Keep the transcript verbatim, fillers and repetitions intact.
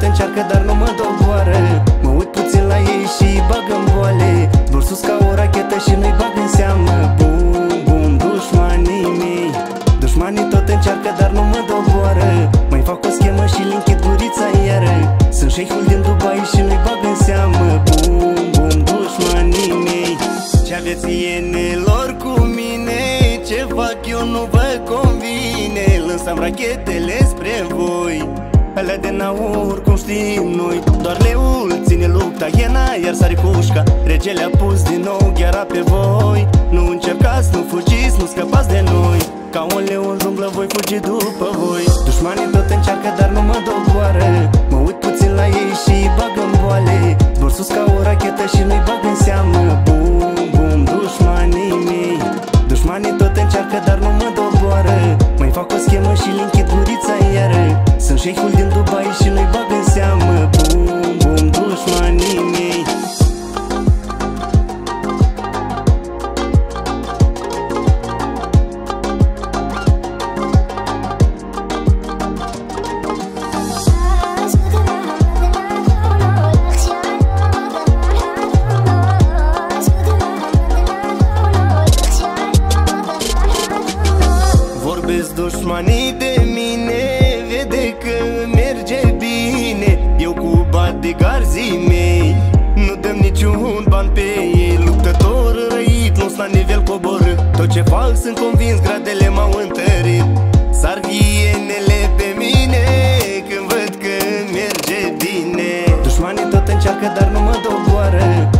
tot încearcă, dar nu mă doboară. Mă uit puțin la ei și îi bag în boale. Vor sus ca o rachetă și nu-i bag în seamă. Bum, bum, dușmanii mei. Dușmanii tot încearcă, dar nu mă doboară. Mai fac o schemă și li închid gurița iară. Sunt șeikhul din Dubai și nu-i bag în seamă. Bum, bum, dușmanii mei. Ce aveți ienelor cu mine? Ce fac eu nu vă convine. Lăsam rachetele spre voi, alea de naur, cum știm noi. Doar leul ține lupta, iena iar sare cușca. Regele a pus din nou gheara pe voi. Nu încercați, nu fugiți, nu scăpați de noi. Ca un leu în junglă voi fugi după voi. Dușmanii tot încearcă, dar nu mă doboară. Mă uit puțin la ei și îi bag în boale. Vor sus ca o rachetă și nu-i bag în seamă. Bum, bum, dușmanii mei. Dușmanii tot încearcă, dar nu mă doboară. Mai fac o schemă și li închid gurița iară. Sunt șeikhul din Dubai și nu-i bag în seamă. Bum, bum, dușmanii mei. Dușmanii de mine, vede că merge bine. Eu cu bodyguards-ii mei nu dăm niciun ban pe ei. Luptător răit, nu-s la nivel coborât. Tot ce fac sunt convins, gradele m-au întărit. Sar ienele pe mine când văd că merge bine. Dușmanii tot încearcă, dar nu mă doboară.